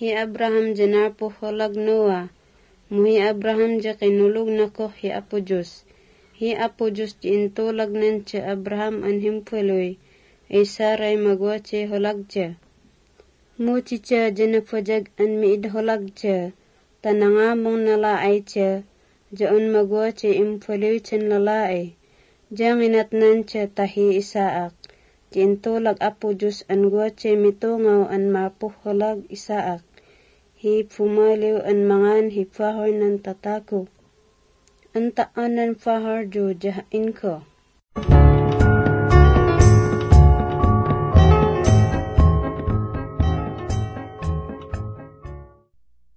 hi Abraham janapo holag Noah. Muhi Abraham ja kinulog na ko hi Apo Diyos. Hi Apo Diyos di intulag nancha Abraham an himpuloy. Ay Saray magwache holag ja. Muchi cha janapajag an miid holag ja. Tanangamong nalaay cha. Jaon magwache impuloy chan lalaay. Janginat nancha tahi Isaak. Di intulag Apo Diyos an gwache mitungaw an mapuh holag Isaak. Hi pumaliw an mangan hi pahor ng tatako. Ang taan ng pahor jo jahain ko.